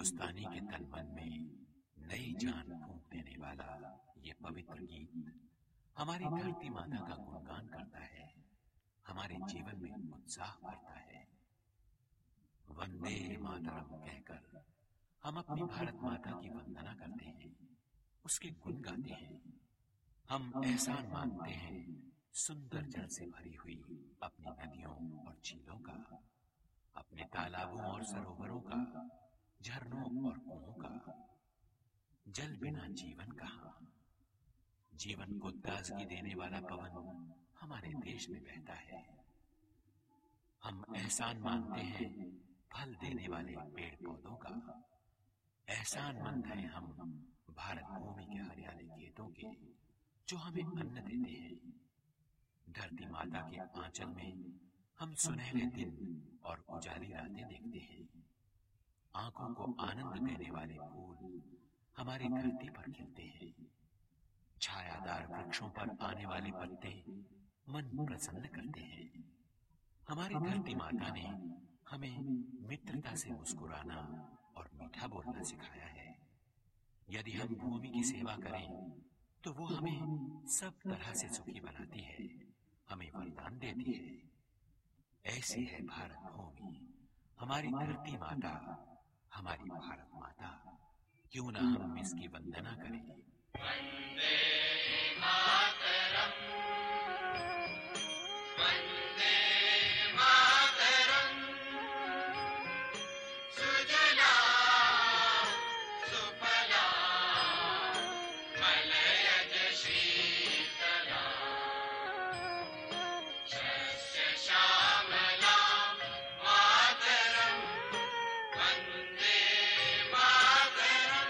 हिंदुस्तानी के तन मन में नई जान फूंक देने वाला ये पवित्र गीत हमारी धरती माता का गुणगान करता है, हमारे जीवन में उत्साह भरता है। वंदे मातरम कहकर हम अपनी भारत माता की वंदना करते हैं, उसके गुण गाते हैं। हम एहसान मानते हैं सुंदर जल से भरी हुई अपनी नदियों और झीलों का, अपने तालाबों और सरोवरों का, झरनों और कुओं का। जल बिना जीवन कहाँ। जीवन को ताजगी देने वाला पवन हमारे देश में बहता है। हम एहसान मानते हैं फल देने वाले पेड़ पौधों का। एहसानमंद हैं हम भारत भूमि के हरियाले खेतों के, जो हमें अन्न देते हैं। धरती माता के आंचल में हम सुनहरे दिन और उजाली रातें देखते हैं। आंखों को आनंद देने वाले फूल हमारी धरती पर खिलते हैं। छायादार वृक्षों पर आने वाले पत्ते मन प्रसन्न करते हैं। हमारी धरती माता ने हमें मित्रता से मुस्कुराना और मीठा बोलना सिखाया है। यदि हम भूमि की सेवा करें तो वो हमें सब तरह से सुखी बनाती है, हमें वरदान देती है। ऐसी है भारत भूमि, हमारी धरती माता, हमारी भारत माता। क्यों ना हम इसकी वंदना करें। वंदे मातरम, वंदे मातरम, सुजला सुफला मलयज शीतला, शस्य श्यामला मातरम, वंदे मातरम,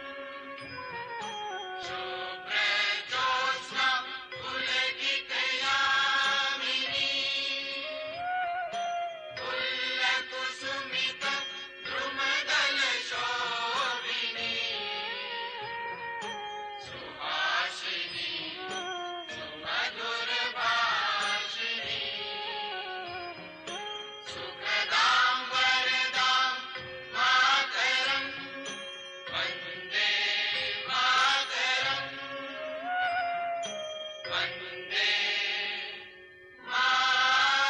शुभ्र ज्योत्स्ना पुलकित यामिनी, कुसुमित द्रुमदल शोभिनी, सुहासिनी सुमधुर भाषिणी, सुखदां वरदां मातरं, वन्दे मातरं, वन्दे मातरम्।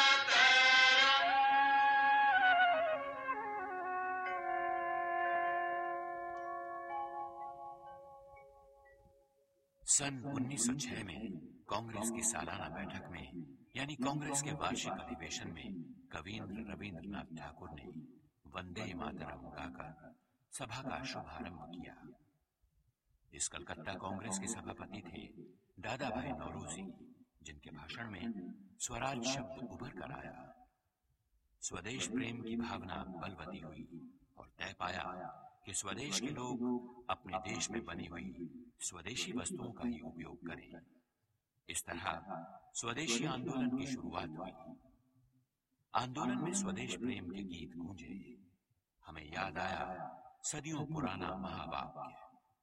सन 1906 में कांग्रेस की सालाना बैठक में यानी कांग्रेस के वार्षिक अधिवेशन में कवींद्र रविंद्रनाथ ठाकुर ने वंदे मातरम गाकर सभा का शुभारंभ किया। इस कलकत्ता कांग्रेस के सभापति थे दादा भाई नौरोजी, जिनके भाषण में स्वराज शब्द उभर कर आया। स्वदेश प्रेम की भावना बलवती हुई और तय पाया कि स्वदेश के लोग अपने देश में बनी हुई स्वदेशी वस्तुओं का ही उपयोग करें। इस तरह स्वदेशी आंदोलन की शुरुआत हुई। आंदोलन में स्वदेश प्रेम के गीत गूंजे। हमें याद आया सदियों पुराना महावाक्य,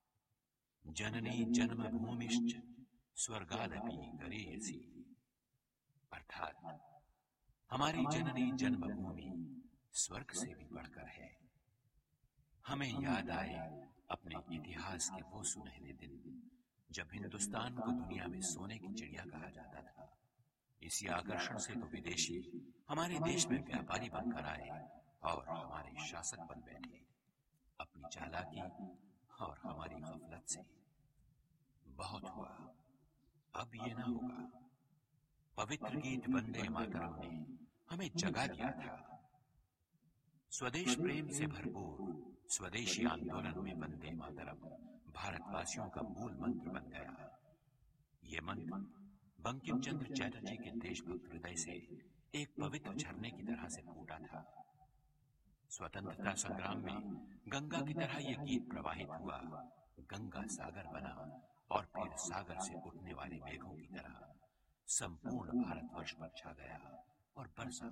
जननी जन्मभूमिश्च स्वर्गादपि गरीयसी, अर्थात हमारी जननी जन्मभूमि स्वर्ग से भी बढ़कर है। हमें याद आए अपने इतिहास के वो सुनहरे दिन जब हिंदुस्तान को दुनिया में सोने की चिड़िया कहा जाता था। इसी आकर्षण से तो विदेशी हमारे देश में व्यापारी बनकर आए और हमारे शासक बन बैठे, अपनी चालाकी और हमारी गफलत से। बहुत हुआ, अब ये ना होगा। पवित्र गीत वंदे मातरम ने हमें जगा दिया था। स्वदेश प्रेम से भरपूर स्वदेशी आंदोलन में वंदे मातरम भारतवासियों का मूल मंत्र बन गया। ये मंत्र बंकिम चंद्र चटर्जी के देशभक्त हृदय से एक पवित्र झरने की तरह से फूटा था। स्वतंत्रता संग्राम में गंगा की तरह यह गीत प्रवाहित हुआ, गंगा सागर बना और फिर सागर से उठने वाले मेघों की तरह संपूर्ण भारतवर्ष पर छा गया और बरसा।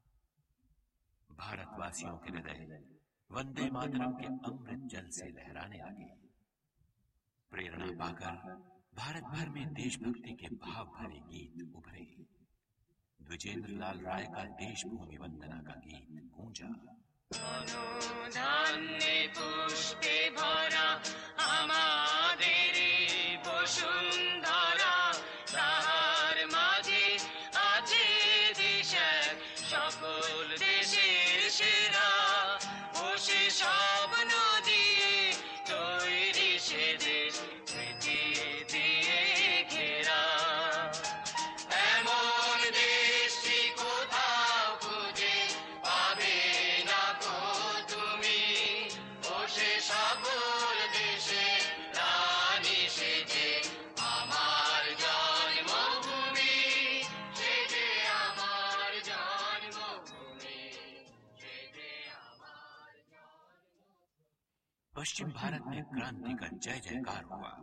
भारतवासियों के हृदय वंदे मातरम के अमृत जल से लहराने लगे। प्रेरणा पाकर भारत भर में देशभक्ति के भाव भरे गीत उभरे। द्विजेंद्र लाल राय का देश भूमि वंदना का गीत गूंजा। ধান্যে পুষ্পে ভরা আমাদের বসুন্ধরা, তাহার মাঝে আছে দেশ এক, সকল দেশের সেরা। ও সে স্বপ্ন দিয়ে তৈরি সে দেশ, স্মৃতি দিয়ে ঘেরা। এমন দেশটি কোথাও খুঁজে পাবে না কো তুমি, ও সে সকল দেশে রানী সেজে আমার জন্মভূমি, সেজে আমার জন্মভূমি, সেজে আমার पश्चिम भारत में क्रांति का जय जयकार हुआ।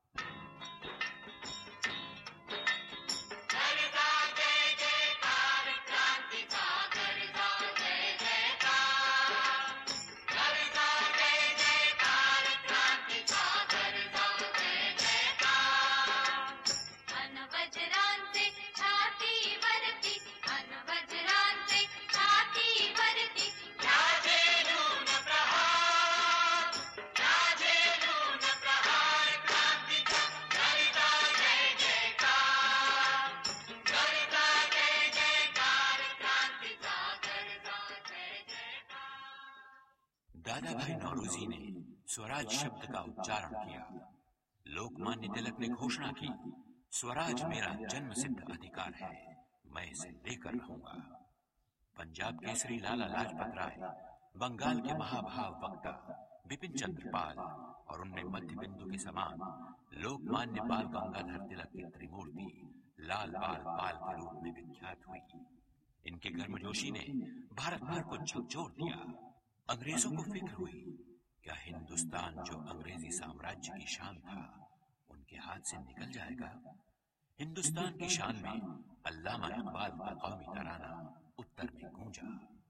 करता जय जयकार, क्रांति का करता जय जयकार, करता जय जयकार, क्रांति का करता जय जयकार। अनवजरांचे छाती वरती, अनवजरांचे छाती वरती, राजेलून प्रहार, राजेलून प्रहार, क्रांतीचा करता जय जयकार, करता जय जयकार, क्रांतीचा करता जय जयकार। दादा भाई नौरोजी ने स्वराज शब्द का उच्चारण किया। लोकमान्य तिलक ने घोषणा की, स्वराज मेरा जन्मसिद्ध अधिकार है, मैं इसे लेकर रहूंगा। पंजाब केसरी लाला लाजपत राय, बंगाल के महाभाव वक्ता बिपिन चंद्र पाल और उनमें मध्य बिंदु के समान लोकमान्य बाल गंगाधर तिलक की त्रिमूर्ति लाल बाल पाल के रूप में विख्यात हुई। इनके गर्मजोशी ने भारत भर को झकझोर दिया। अंग्रेजों को फिक्र हुई, क्या हिंदुस्तान जो अंग्रेजी साम्राज्य की शान था उनके हाथ से निकल जाएगा। हिंदुस्तान की शान में अल्लामा इकबाल का कौमी तराना उत्तर में गूंजा।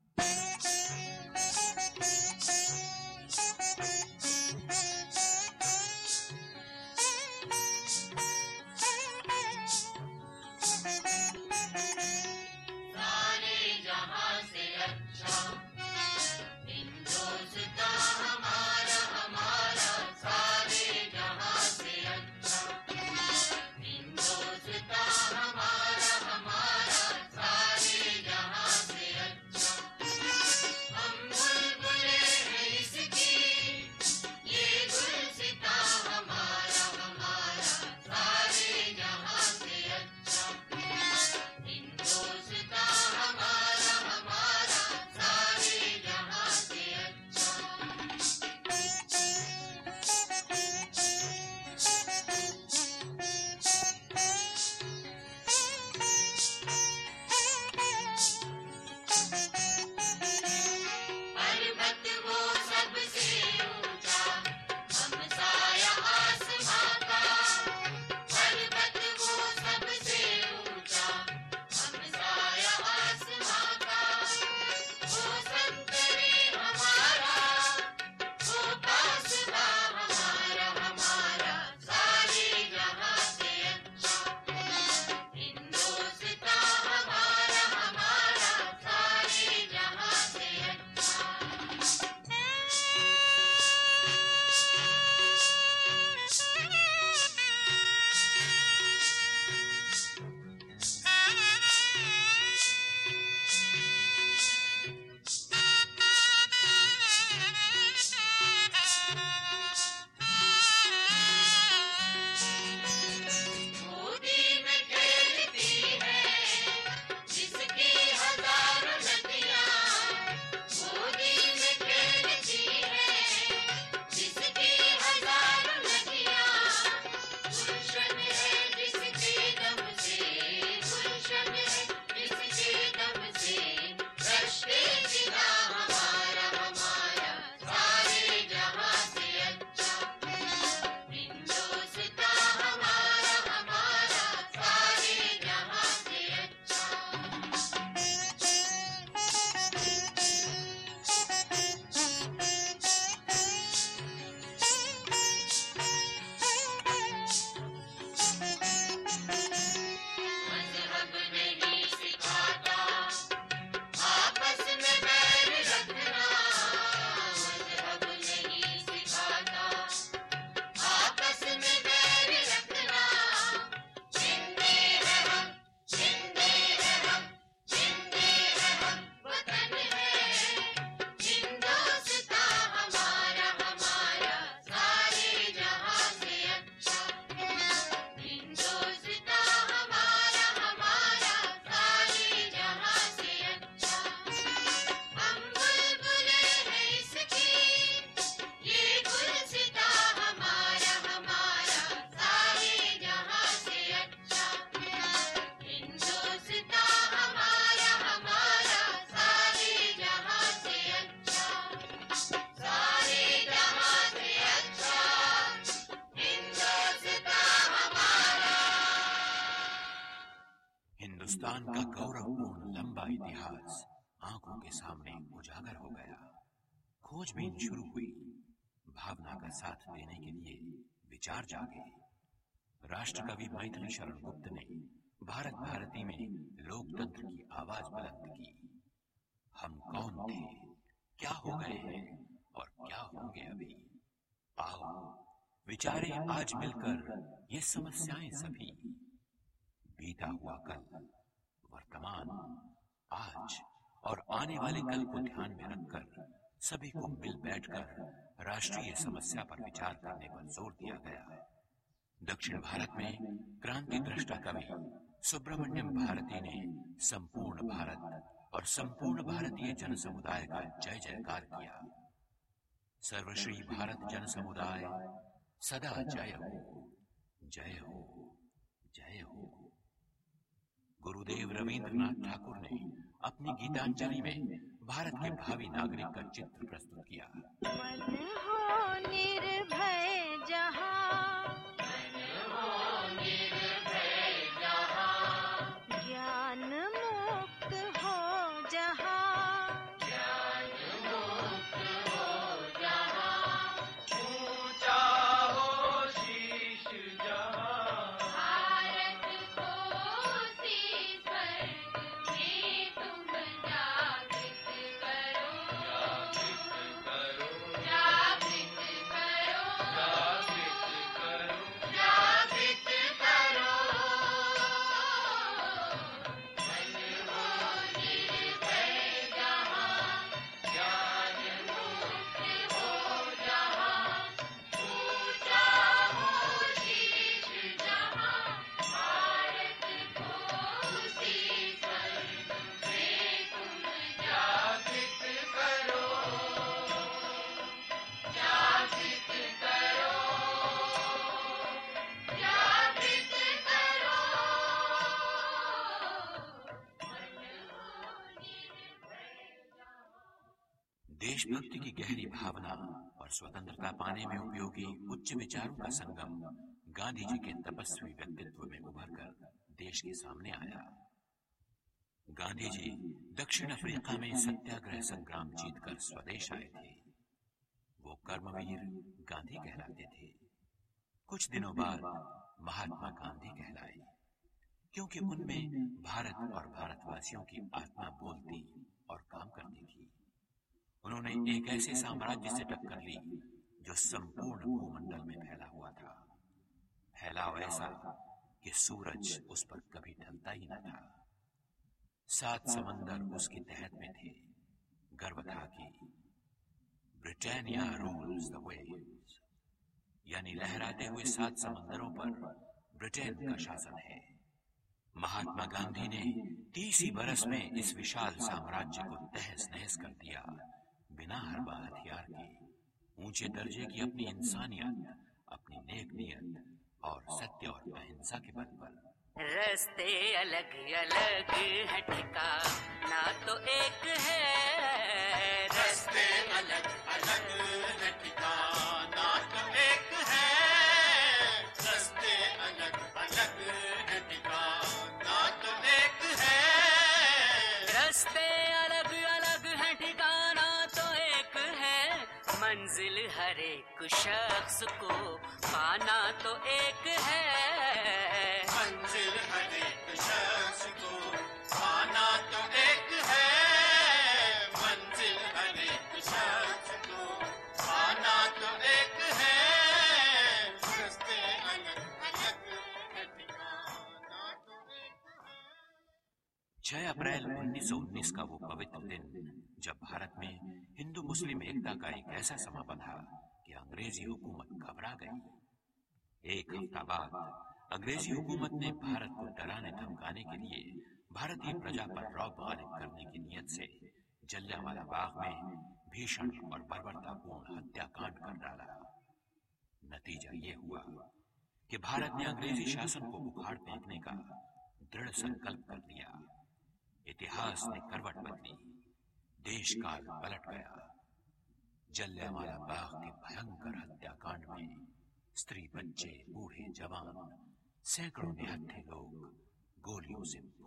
सारे जहां से अच्छा हिंदुस्तान हमारा, हमारा सारे जहां से अच्छा हिंदुस्तान हमारा, हमारा सारे जहां से अच्छा। हम बुलबुले हैं इसकी, ये गुलसिता हमारा, हमारा सारे जहां से अच्छा हिंदुस्तान हमारा, हमारा सारे हिंदुस्तान का गौरवपूर्ण लंबा इतिहास आंखों के सामने उजागर हो गया। खोजबीन शुरू हुई। भावना का साथ देने के लिए विचार जागे। राष्ट्रकवि मैथिली शरण गुप्त ने भारत भारती में लोकतंत्र की आवाज बुलंद की। हम कौन थे, क्या हो गए हैं और क्या होंगे अभी। आओ विचारें आज मिलकर ये समस्याएं सभी। बीता हुआ कल, वर्तमान, आज और आने वाले कल को ध्यान में रखकर सभी को मिल बैठकर राष्ट्रीय समस्या पर विचार करने पर जोर दिया गया। दक्षिण भारत में क्रांति दृष्टा कवि सुब्रमण्यम भारती ने संपूर्ण भारत और संपूर्ण भारतीय जन समुदाय का जय जयकार किया। सर्वश्री भारत जन समुदाय सदा जय हो, जय हो, जय हो। गुरुदेव रवींद्रनाथ ठाकुर ने अपनी गीतांजलि में भारत के भावी नागरिक का चित्र प्रस्तुत किया। मन हो निर्भय जहाँ, ज्ञान मुक्त हो जहाँ, ऊंचा हो शीश जहां, भारत को उसी स्वर्ग में तुम जागृत करो, जागृत करो, जागृत करो, जागृत करो, जागृत करो। मन हो निर्भय जहाँ, ज्ञान मुक्त हो जहाँ, ऊंचा हो शीश जहाँ, भारत को उसी स्वर्ग में तुम जागृत करो, जागृत करो, जागृत करो। मन हो निर्भय जहाँ। देशभक्ति की गहरी भावना और स्वतंत्रता पाने में उपयोगी उच्च विचारों का संगम गांधी जी के तपस्वी व्यक्तित्व में उभरकर देश के सामने आया। गांधी जी दक्षिण अफ्रीका में सत्याग्रह संग्राम जीतकर स्वदेश आए थे। वो कर्मवीर गांधी कहलाते थे। कुछ दिनों बाद महात्मा गांधी कहलाए, क्योंकि उनमें भारत और भारतवासियों की आत्मा बोलती और काम करती थी। उन्होंने एक ऐसे साम्राज्य से टक्कर ली जो संपूर्ण भूमंडल में फैला हुआ था। फैलाव ऐसा कि सूरज उस पर कभी ढलता ही न था। 7 समंदर उसके तहत में थे। गर्व था कि ब्रिटानिया रूल्स द वेव्स, यानी लहराते हुए 7 समंदरों पर ब्रिटेन का शासन है। महात्मा गांधी ने 30 ही बरस में इस विशाल साम्राज्य को तहस नहस कर दिया, बिना हरबा हथियार के। ऊंचे दर्जे की अपनी इंसानियत, अपनी नेक नियत और सत्य और अहिंसा के बल पर। रास्ते अलग अलग है, ठिकाना तो एक है। रास्ते अलग अलग है, ठिकाना तो एक है। रास्ते अलग अलग है, ठिकाना तो एक है। रास्ते अलग अलग है, ठिकाना तो एक है। मंजिल हर एक शख्स को पाना तो एक है। मंजिल हर एक शख्स को पाना तो एक है। मंजिल हर एक शख्स को पाना तो एक है। रास्ते अलग अलग है, ठिकाना तो एक है। 6 अप्रैल 1919 का वो पवित्र दिन, जब भारत में हिंदू मुस्लिम एकता का एक ऐसा समा बंधा कि अंग्रेजी हुकूमत घबरा गई। एक हफ्ता बाद अंग्रेजी हुकूमत ने भारत को डराने धमकाने के लिए भारतीय प्रजा पर रौब गालिब करने की नियत से जलियांवाला बाग में भीषण और बर्बरतापूर्ण हत्याकांड कर डाला। नतीजा ये हुआ कि भारत ने अंग्रेजी शासन को उखाड़ फेंकने का दृढ़ संकल्प कर लिया। इतिहास ने करवट बदली, देश काल पलट गया। जलियांवाला बाग के भयंकर हत्याकांड में स्त्री, बच्चे, बूढ़े, जवान, सैकड़ों निहत्थे लोग गोलियों से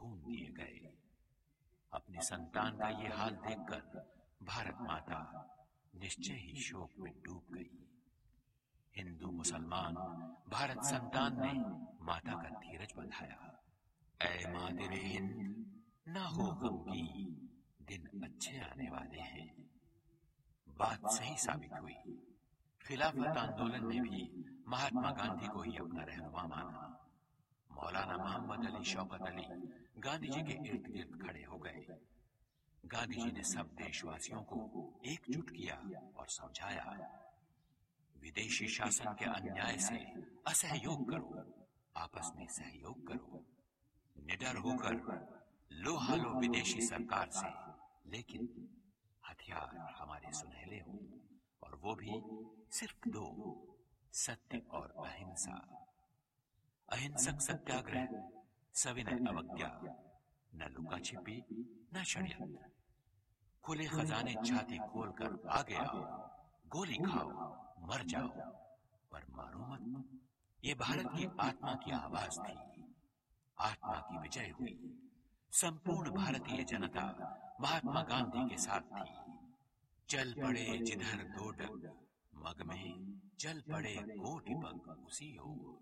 भून दिए गए। अपनी संतान का ये हाल देखकर भारत माता निश्चय ही शोक में डूब गई। हिंदू मुसलमान भारत संतान ने माता का धीरज बंधाया। ऐ मादिरे हिंद, ना हो गमगी, दिन अच्छे आने वाले हैं। बात सही साबित हुई। खिलाफत आंदोलन ने भी महात्मा गांधी को ही अपना रहनुमा माना। मौलाना मोहम्मद अली शौकत अली गांधी जी के इर्द गिर्द खड़े हो गए। गांधी जी ने सब देशवासियों को एकजुट किया और समझाया, विदेशी शासन के अन्याय से असहयोग करो, आपस में सहयोग करो। निडर होकर लो हालो विदेशी सरकार से, लेकिन हथियार हमारे सुनहले हो, और वो भी सिर्फ दो, सत्य और अहिंसा। अहिंसक सत्याग्रह, सविनय अवज्ञा, न लुका छिपी न षड्यंत्र। खुले खजाने छाती खोलकर आगे आओ, गोली खाओ, मर जाओ, पर मारो मत। ये भारत की आत्मा की आवाज थी। आत्मा की विजय हुई। संपूर्ण भारतीय जनता महात्मा गांधी के साथ थी। चल पड़े जिधर दो डग, मग में चल पड़े कोटि पग उसी ओर।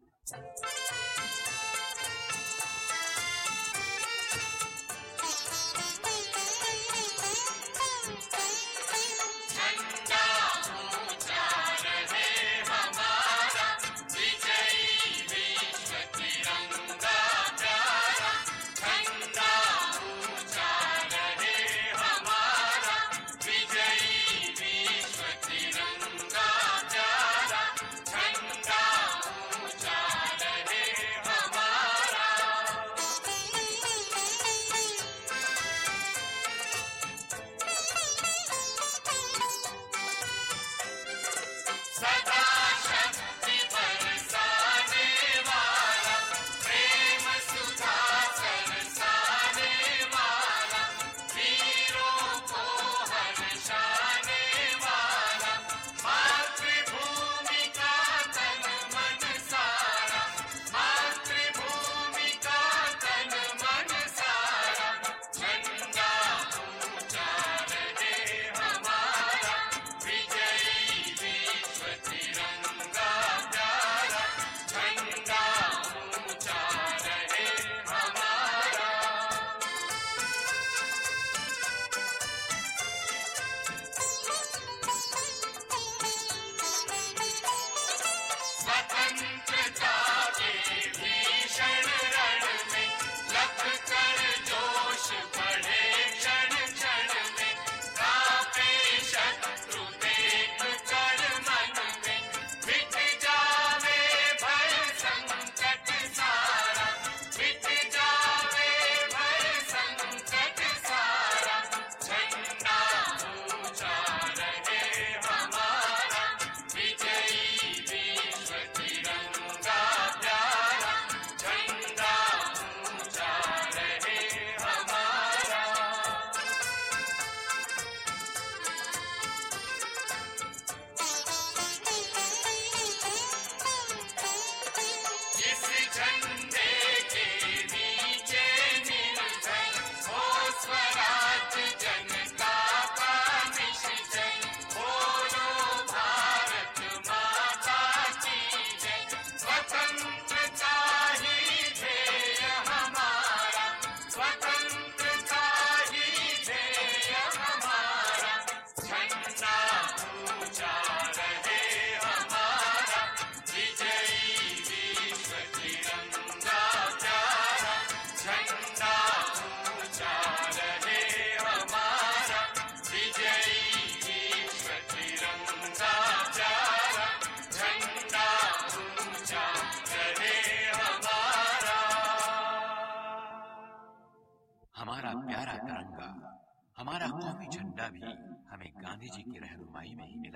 हमारा प्यारा तिरंगा, हमारा कौमी झंडा भी हमें गांधी जी की रहनुमाई में ही मिला।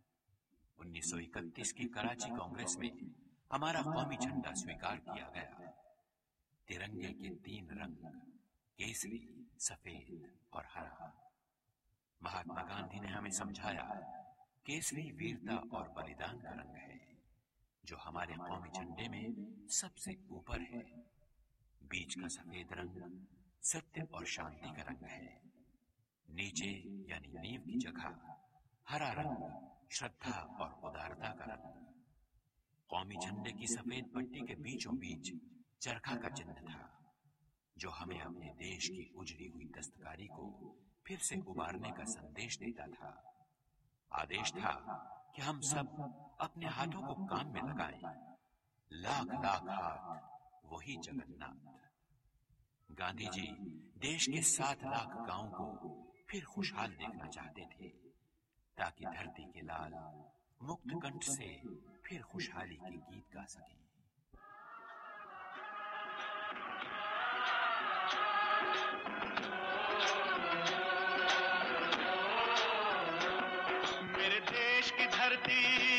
1931 की कराची कांग्रेस में हमारा कौमी झंडा स्वीकार किया गया। तिरंगे के 3 रंग, केसरी, सफेद और हरा। महात्मा गांधी ने हमें समझाया, केसरी वीरता और बलिदान का रंग है, जो हमारे कौमी झंडे में सबसे ऊपर है। बीच का सफेद रंग सत्य और शांति का रंग है। नीचे यानी नींव की जगह हरा रंग श्रद्धा और उदारता का रंग। कौमी झंडे की सफेद पट्टी के बीचों बीच चरखा का चिन्ह था, जो हमें अपने देश की उजड़ी हुई दस्तकारी को फिर से उबारने का संदेश देता था। आदेश था कि हम सब अपने हाथों को काम में लगाएं। लाख लाख हाथ वही जगन्नाथ। गांधी जी देश के 7 लाख गांवों को फिर खुशहाल देखना चाहते थे, ताकि धरती के लाल मुक्त कंठ से फिर खुशहाली के गीत गा सकें। मेरे देश की धरती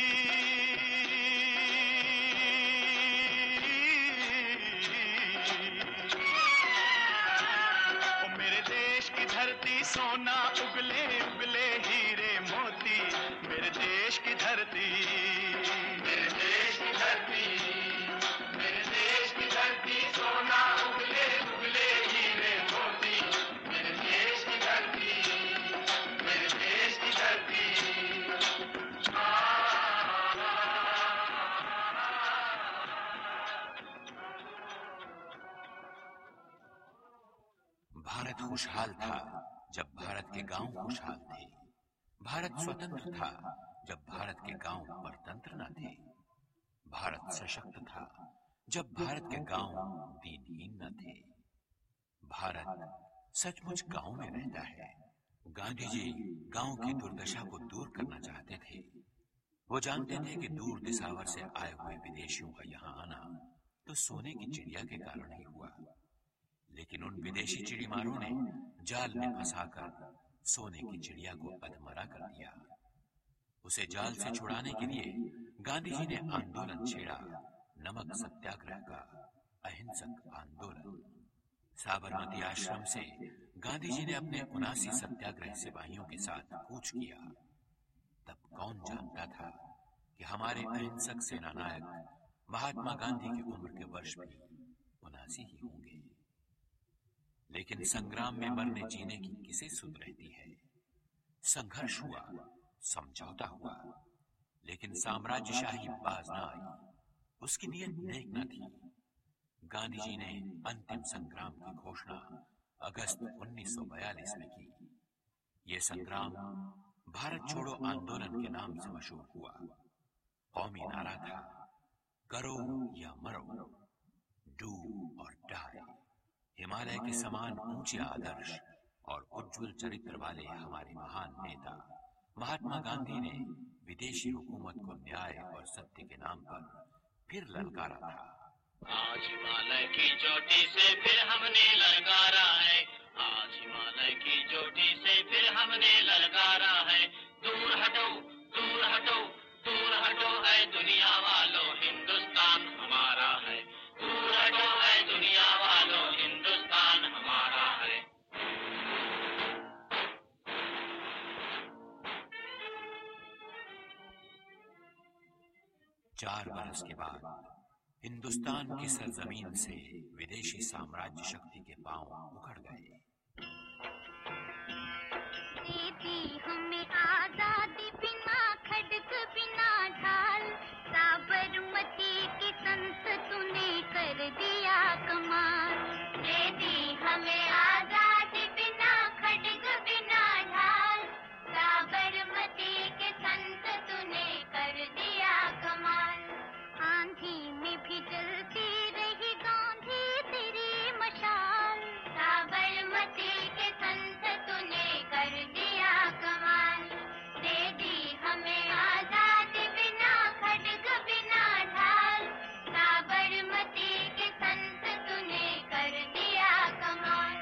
सोना उगले उगले हीरे मोती। मेरे देश की धरती, मेरे देश की धरती, मेरे देश की धरती सोना उगले उगले हीरे मोती। मेरे देश की धरती, मेरे देश की धरती। भारत खुशहाल था जब भारत के गांव खुशहाल थे। भारत स्वतंत्र था जब भारत के गांव परतंत्र न थे। भारत सशक्त था जब भारत के गांव दीनहीन न थे। भारत सचमुच गांव में रहता है। गांधी जी गांव की दुर्दशा को दूर करना चाहते थे। वो जानते थे कि दूर दिसावर से आए हुए विदेशियों का यहाँ आना तो सोने की चिड़िया के कारण ही हुआ, लेकिन उन विदेशी चिड़ीमारों ने जाल में फंसाकर सोने की चिड़िया को अधमरा कर दिया। उसे जाल से छुड़ाने के लिए गांधी जी ने आंदोलन छेड़ा, नमक सत्याग्रह का अहिंसक आंदोलन। साबरमती आश्रम से गांधी जी ने अपने 79 सत्याग्रह सिपाहियों के साथ कूच किया। तब कौन जानता था कि हमारे अहिंसक सेनानायक महात्मा गांधी की उम्र के वर्ष भी 79 ही होंगे। लेकिन संग्राम में मरने जीने की किसे सुध रहती है। संघर्ष हुआ, समझौता हुआ, लेकिन साम्राज्यशाही बाज न आई। उसकी नीयत नेक न थी। गांधी जी ने अंतिम संग्राम की घोषणा अगस्त 1942 में की। यह संग्राम भारत छोड़ो आंदोलन के नाम से मशहूर हुआ। कौमी नारा था, करो या मरो, डू और डाई। हिमालय के समान ऊंचे आदर्श और उज्जवल चरित्र वाले हमारे महान नेता महात्मा गांधी ने विदेशी हुकूमत को न्याय और सत्य के नाम पर फिर ललकारा था। आज हिमालय की चोटी से फिर हमने ललकारा है। आज हिमालय की चोटी से फिर हमने ललकारा है। दूर हटो, दूर हटो, दूर हटो ऐ दुनिया वालों, हिंदुस्तान हमारा है। दूर हटो ऐ दुनिया वालों, हिंदुस्तान हमारा है। 4 बरस के बाद हिंदुस्तान की सरजमीन से विदेशी साम्राज्य शक्ति के पांव उखड़ गए। दीदी हमें आजादी बिना खड्ग बिना ढाल, साबरमती की संत तूने कर दिया कमाल। दीदी हमें आजादी बिना खड्ग बिना ढाल, साबरमती के संत तूने कर दिया कमाल। आंधी में भी जलती रही गांधी तेरी मशाल, साबरमती के संत तूने कर दिया कमाल। दे दी हमें आजादी बिना खड्ग बिना ढाल, साबरमती के संत तूने कर दिया कमाल।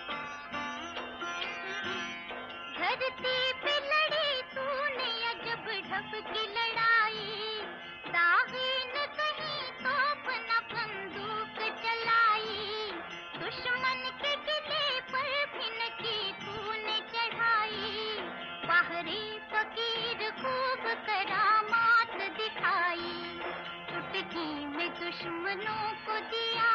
धरती पे लड़ी तूने अजब ढप की लड़ाई, दागी न कहीं तोप न बंदूक चलाई, दुश्मन के किले पर भी न की तूने चढ़ाई। बाहरी फकीर खूब करामात दिखाई, चुटकी में दुश्मनों को दिया